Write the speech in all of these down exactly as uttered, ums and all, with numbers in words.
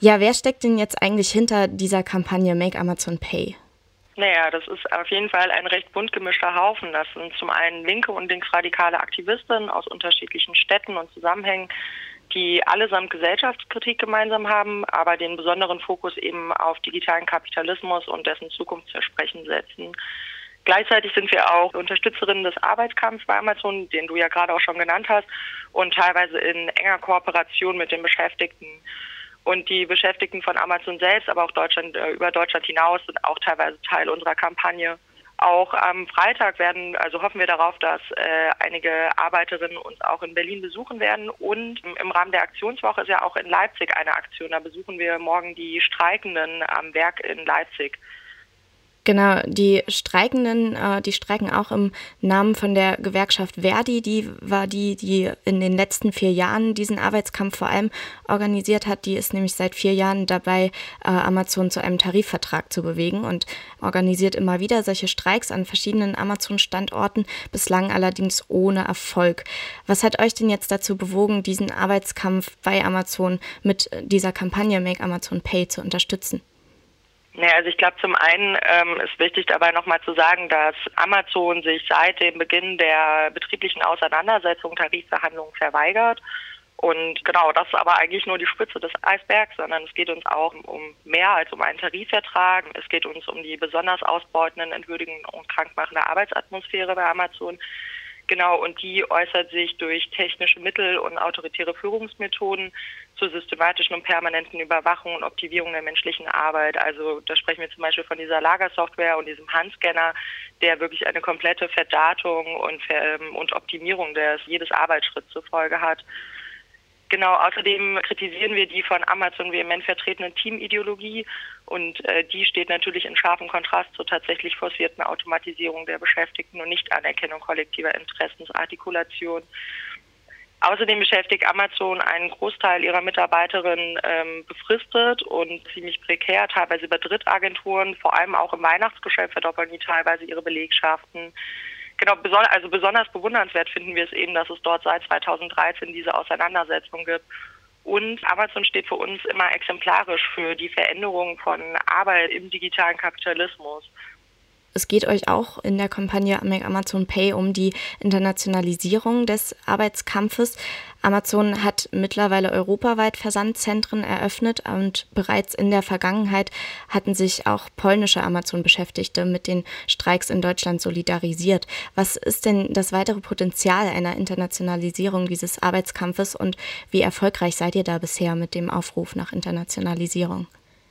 Ja, wer steckt denn jetzt eigentlich hinter dieser Kampagne Make Amazon Pay? Naja, das ist auf jeden Fall ein recht bunt gemischter Haufen. Das sind zum einen linke und linksradikale Aktivistinnen aus unterschiedlichen Städten und Zusammenhängen, die allesamt Gesellschaftskritik gemeinsam haben, aber den besonderen Fokus eben auf digitalen Kapitalismus und dessen Zukunftsversprechen setzen. Gleichzeitig sind wir auch Unterstützerinnen des Arbeitskampfs bei Amazon, den du ja gerade auch schon genannt hast, und teilweise in enger Kooperation mit den Beschäftigten. Und die Beschäftigten von Amazon selbst, aber auch Deutschland, äh, über Deutschland hinaus, sind auch teilweise Teil unserer Kampagne. Auch am Freitag werden, also hoffen wir darauf, dass äh, einige Arbeiterinnen uns auch in Berlin besuchen werden. Und im Rahmen der Aktionswoche ist ja auch in Leipzig eine Aktion. Da besuchen wir morgen die Streikenden am Werk in Leipzig. Genau, die Streikenden, äh, die streiken auch im Namen von der Gewerkschaft Verdi. Die war die, die in den letzten vier Jahren diesen Arbeitskampf vor allem organisiert hat. Die ist nämlich seit vier Jahren dabei, äh, Amazon zu einem Tarifvertrag zu bewegen und organisiert immer wieder solche Streiks an verschiedenen Amazon-Standorten, bislang allerdings ohne Erfolg. Was hat euch denn jetzt dazu bewogen, diesen Arbeitskampf bei Amazon mit dieser Kampagne Make Amazon Pay zu unterstützen? Naja, also ich glaube, zum einen ähm, ist wichtig dabei nochmal zu sagen, dass Amazon sich seit dem Beginn der betrieblichen Auseinandersetzung Tarifverhandlungen verweigert. Und genau, das ist aber eigentlich nur die Spitze des Eisbergs, sondern es geht uns auch um mehr als um einen Tarifvertrag. Es geht uns um die besonders ausbeutenden, entwürdigenden und krankmachende Arbeitsatmosphäre bei Amazon. Genau, und die äußert sich durch technische Mittel und autoritäre Führungsmethoden zur systematischen und permanenten Überwachung und Optimierung der menschlichen Arbeit. Also da sprechen wir zum Beispiel von dieser Lagersoftware und diesem Handscanner, der wirklich eine komplette Verdatung und, und Optimierung des jedes Arbeitsschritts zur Folge hat. Genau, außerdem kritisieren wir die von Amazon vehement vertretene Teamideologie und äh, die steht natürlich in scharfem Kontrast zur tatsächlich forcierten Automatisierung der Beschäftigten und Nichtanerkennung kollektiver Interessensartikulation. Außerdem beschäftigt Amazon einen Großteil ihrer Mitarbeiterinnen ähm, befristet und ziemlich prekär, teilweise über Drittagenturen, vor allem auch im Weihnachtsgeschäft verdoppeln die teilweise ihre Belegschaften. Genau, also besonders bewundernswert finden wir es eben, dass es dort seit zweitausenddreizehn diese Auseinandersetzung gibt. Und Amazon steht für uns immer exemplarisch für die Veränderung von Arbeit im digitalen Kapitalismus. Es geht euch auch in der Kampagne Make Amazon Pay um die Internationalisierung des Arbeitskampfes. Amazon hat mittlerweile europaweit Versandzentren eröffnet und bereits in der Vergangenheit hatten sich auch polnische Amazon-Beschäftigte mit den Streiks in Deutschland solidarisiert. Was ist denn das weitere Potenzial einer Internationalisierung dieses Arbeitskampfes und wie erfolgreich seid ihr da bisher mit dem Aufruf nach Internationalisierung?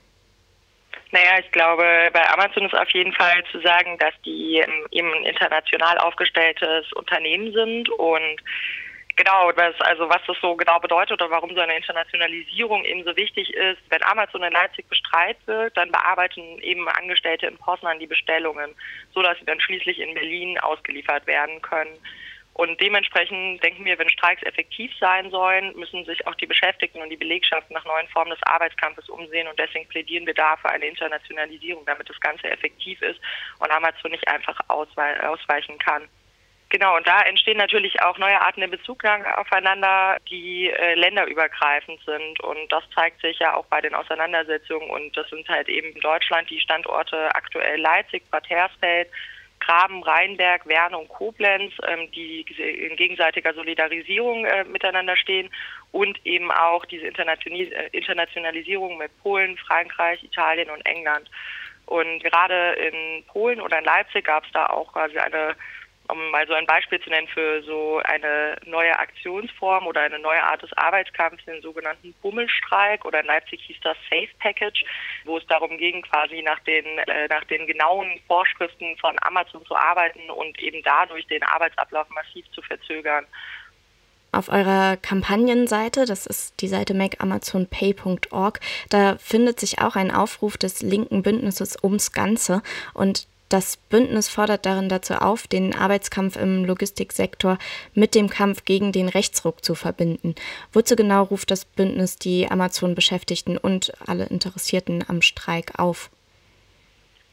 Naja, ich glaube, bei Amazon ist auf jeden Fall zu sagen, dass die eben ein international aufgestelltes Unternehmen sind und genau, was, also was das so genau bedeutet oder warum so eine Internationalisierung eben so wichtig ist. Wenn Amazon in Leipzig bestreikt wird, dann bearbeiten eben Angestellte in Poznan die Bestellungen, sodass sie dann schließlich in Berlin ausgeliefert werden können. Und dementsprechend denken wir, wenn Streiks effektiv sein sollen, müssen sich auch die Beschäftigten und die Belegschaften nach neuen Formen des Arbeitskampfes umsehen. Und deswegen plädieren wir da für eine Internationalisierung, damit das Ganze effektiv ist und Amazon nicht einfach ausweichen kann. Genau, und da entstehen natürlich auch neue Arten der Bezugnahme aufeinander, die äh, länderübergreifend sind. Und das zeigt sich ja auch bei den Auseinandersetzungen. Und das sind halt eben in Deutschland die Standorte aktuell Leipzig, Bad Hersfeld, Graben, Rheinberg, Werne und Koblenz, ähm, die in gegenseitiger Solidarisierung äh, miteinander stehen und eben auch diese Internationalis- äh, Internationalisierung mit Polen, Frankreich, Italien und England. Und gerade in Polen oder in Leipzig gab es da auch quasi eine, um mal so ein Beispiel zu nennen, für so eine neue Aktionsform oder eine neue Art des Arbeitskampfs, den sogenannten Bummelstreik, oder in Leipzig hieß das Safe Package, wo es darum ging, quasi nach den, äh, nach den genauen Vorschriften von Amazon zu arbeiten und eben dadurch den Arbeitsablauf massiv zu verzögern. Auf eurer Kampagnenseite, das ist die Seite make amazon pay punkt org, da findet sich auch ein Aufruf des linken Bündnisses ums Ganze und das Bündnis fordert darin dazu auf, den Arbeitskampf im Logistiksektor mit dem Kampf gegen den Rechtsruck zu verbinden. Wozu genau ruft das Bündnis die Amazon-Beschäftigten und alle Interessierten am Streik auf?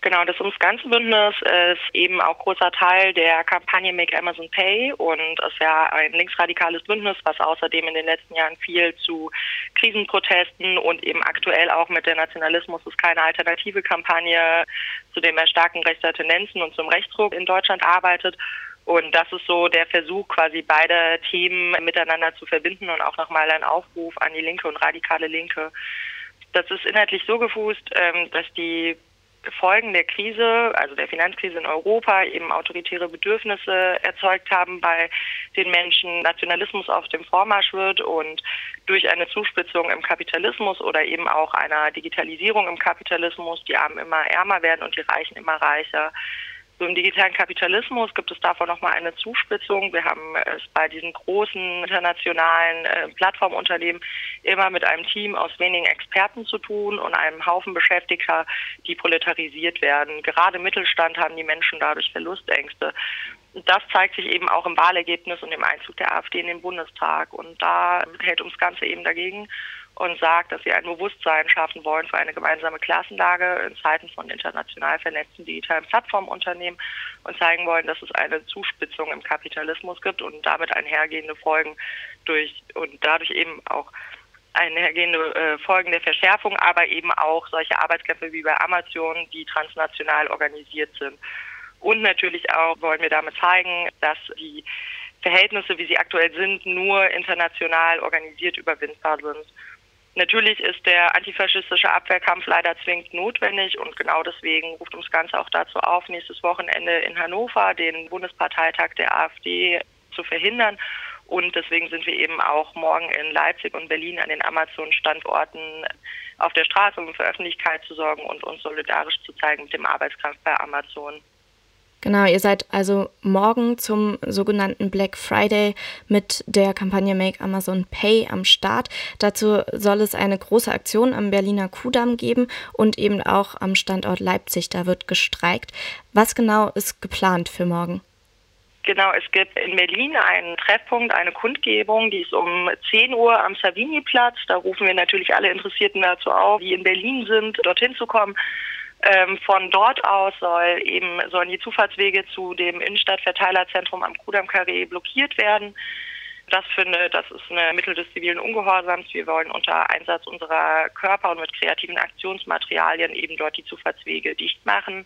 Genau, das ums ganze Bündnis ist eben auch großer Teil der Kampagne Make Amazon Pay und ist ja ein linksradikales Bündnis, was außerdem in den letzten Jahren viel zu Krisenprotesten und eben aktuell auch mit der Nationalismus ist keine alternative Kampagne zu dem Erstarken rechter Tendenzen und zum Rechtsruck in Deutschland arbeitet. Und das ist so der Versuch, quasi beide Themen miteinander zu verbinden und auch nochmal ein Aufruf an die Linke und radikale Linke. Das ist inhaltlich so gefußt, dass die Folgen der Krise, also der Finanzkrise in Europa, eben autoritäre Bedürfnisse erzeugt haben bei den Menschen, Nationalismus auf dem Vormarsch wird und durch eine Zuspitzung im Kapitalismus oder eben auch einer Digitalisierung im Kapitalismus die Armen immer ärmer werden und die Reichen immer reicher. So im digitalen Kapitalismus gibt es davon nochmal eine Zuspitzung. Wir haben es bei diesen großen internationalen äh, Plattformunternehmen immer mit einem Team aus wenigen Experten zu tun und einem Haufen Beschäftigter, die proletarisiert werden. Gerade im Mittelstand haben die Menschen dadurch Verlustängste. Das zeigt sich eben auch im Wahlergebnis und dem Einzug der AfD in den Bundestag. Und da hält uns das Ganze eben dagegen und sagt, dass sie ein Bewusstsein schaffen wollen für eine gemeinsame Klassenlage in Zeiten von international vernetzten digitalen Plattformunternehmen und zeigen wollen, dass es eine Zuspitzung im Kapitalismus gibt und damit einhergehende Folgen durch und dadurch eben auch einhergehende äh, Folgen der Verschärfung, aber eben auch solche Arbeitskämpfe wie bei Amazon, die transnational organisiert sind. Und natürlich auch wollen wir damit zeigen, dass die Verhältnisse, wie sie aktuell sind, nur international organisiert überwindbar sind. Natürlich ist der antifaschistische Abwehrkampf leider zwingend notwendig und genau deswegen ruft uns das Ganze auch dazu auf, nächstes Wochenende in Hannover den Bundesparteitag der AfD zu verhindern. Und deswegen sind wir eben auch morgen in Leipzig und Berlin an den Amazon-Standorten auf der Straße, um für Öffentlichkeit zu sorgen und uns solidarisch zu zeigen mit dem Arbeitskampf bei Amazon. Genau, ihr seid also morgen zum sogenannten Black Friday mit der Kampagne Make Amazon Pay am Start. Dazu soll es eine große Aktion am Berliner Kudamm geben und eben auch am Standort Leipzig, da wird gestreikt. Was genau ist geplant für morgen? Genau, es gibt in Berlin einen Treffpunkt, eine Kundgebung, die ist um zehn Uhr am Savini-Platz. Da rufen wir natürlich alle Interessierten dazu auf, die in Berlin sind, dorthin zu kommen. Ähm, von dort aus soll eben, sollen die Zufahrtswege zu dem Innenstadtverteilerzentrum am Kudamm-Karree blockiert werden. Das finde, das ist eine Mittel des zivilen Ungehorsams. Wir wollen unter Einsatz unserer Körper und mit kreativen Aktionsmaterialien eben dort die Zufahrtswege dicht machen.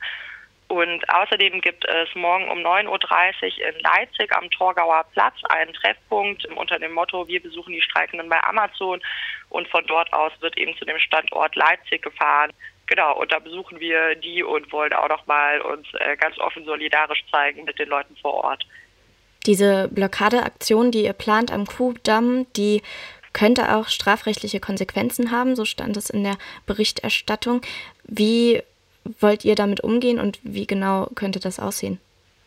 Und außerdem gibt es morgen um neun Uhr dreißig in Leipzig am Torgauer Platz einen Treffpunkt unter dem Motto Wir besuchen die Streikenden bei Amazon. Und von dort aus wird eben zu dem Standort Leipzig gefahren. Genau, und da besuchen wir die und wollen auch nochmal uns äh, ganz offen solidarisch zeigen mit den Leuten vor Ort. Diese Blockadeaktion, die ihr plant am Kudamm, die könnte auch strafrechtliche Konsequenzen haben, so stand es in der Berichterstattung. Wie wollt ihr damit umgehen und wie genau könnte das aussehen?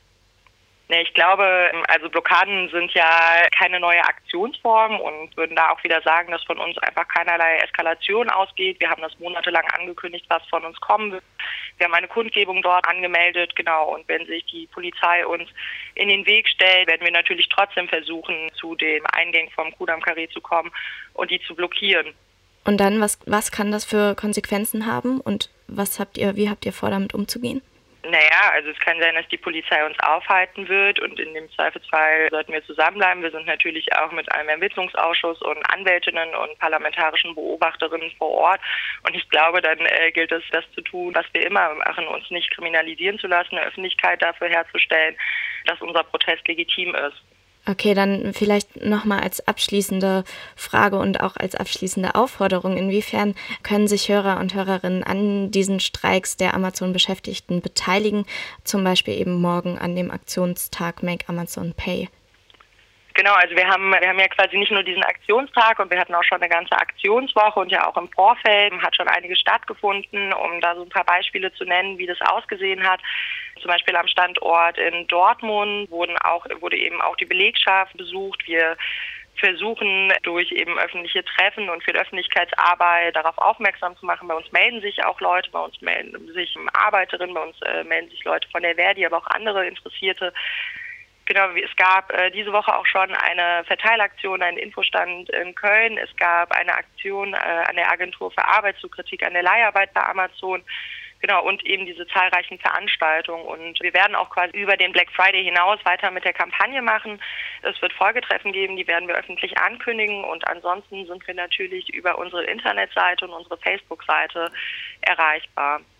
Ich glaube, also Blockaden sind ja keine neue Aktionsform und würden da auch wieder sagen, dass von uns einfach keinerlei Eskalation ausgeht. Wir haben das monatelang angekündigt, was von uns kommen wird. Wir haben eine Kundgebung dort angemeldet, genau. Und wenn sich die Polizei uns in den Weg stellt, werden wir natürlich trotzdem versuchen, zu dem Eingang vom Kudamm-Karree zu kommen und die zu blockieren. Und dann, was, was kann das für Konsequenzen haben und was habt ihr, wie habt ihr vor, damit umzugehen? Naja, also es kann sein, dass die Polizei uns aufhalten wird und in dem Zweifelsfall sollten wir zusammenbleiben. Wir sind natürlich auch mit einem Ermittlungsausschuss und Anwältinnen und parlamentarischen Beobachterinnen vor Ort und ich glaube, dann äh, gilt es, das zu tun, was wir immer machen, uns nicht kriminalisieren zu lassen, eine Öffentlichkeit dafür herzustellen, dass unser Protest legitim ist. Okay, dann vielleicht nochmal als abschließende Frage und auch als abschließende Aufforderung. Inwiefern können sich Hörer und Hörerinnen an diesen Streiks der Amazon-Beschäftigten beteiligen, zum Beispiel eben morgen an dem Aktionstag Make Amazon Pay? Genau, also wir haben wir haben ja quasi nicht nur diesen Aktionstag und wir hatten auch schon eine ganze Aktionswoche und ja auch im Vorfeld hat schon einiges stattgefunden, um da so ein paar Beispiele zu nennen, wie das ausgesehen hat. Zum Beispiel am Standort in Dortmund wurden auch, wurde eben auch die Belegschaft besucht. Wir versuchen durch eben öffentliche Treffen und viel Öffentlichkeitsarbeit darauf aufmerksam zu machen. Bei uns melden sich auch Leute, bei uns melden sich Arbeiterinnen, bei uns äh, melden sich Leute von der Verdi, aber auch andere Interessierte. Genau, es gab äh, diese Woche auch schon eine Verteilaktion, einen Infostand in Köln. Es gab eine Aktion äh, an der Agentur für Arbeit zur Kritik an der Leiharbeit bei Amazon. Genau, und eben diese zahlreichen Veranstaltungen. Und wir werden auch quasi über den Black Friday hinaus weiter mit der Kampagne machen. Es wird Folgetreffen geben, die werden wir öffentlich ankündigen. Und ansonsten sind wir natürlich über unsere Internetseite und unsere Facebook-Seite erreichbar.